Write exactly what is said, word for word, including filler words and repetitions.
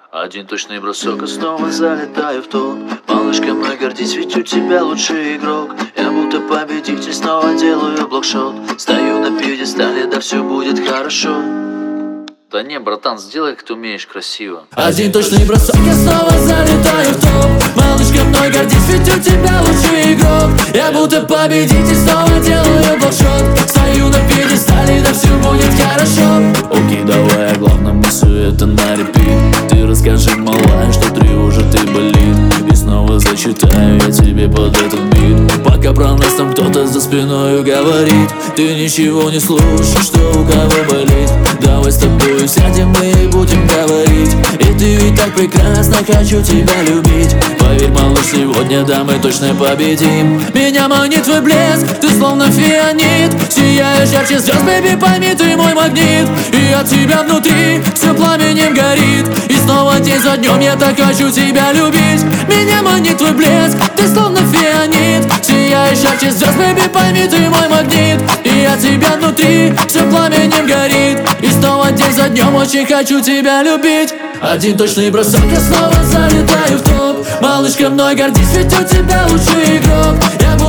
Один точный бросок, и снова залетаю в топ. Малышка, мной гордись, ведь у тебя лучший игрок. Я будто победитель, снова делаю блокшот. Стою на пьедестале, да все будет хорошо. Да не, братан, сделай, как ты умеешь, красиво. Один точный бросок, я снова залетаю в топ. Малышка, мной гордись, ведь у тебя лучший игрок. Я будто победитель, снова делаю блокшот. Стою на пьедестале, да все будет хорошо. Окей, давай, о главном все это на репит. Ты расскажи, малая, что тревожит и болит. И снова зачитаю я тебе под этот бит. Пока про нас там кто-то за спиной говорит. Ты ничего не слушаешь, что у кого болит. Давай с тобой сядем и будем говорить. И ты ведь так прекрасно, хочу тебя любить. Поверь, малыш, сегодня, да, мы точно победим. Меня манит твой блеск, ты словно фианит. Сияешь ярче звезд, бэби, пойми, ты мой магнит. И от тебя внутри все пламенем горит. И снова день за днем я так хочу тебя любить. Меня манит твой блеск, ты словно фианит. Сияешь ярче звезд, бэби, пойми, ты мой магнит. И от тебя внутри все пламенем горит. И снова день за днем очень хочу тебя любить. Один точный бросок, я снова залетаю в топ. Малышка, мной гордись, ведь у тебя лучший игрок. Я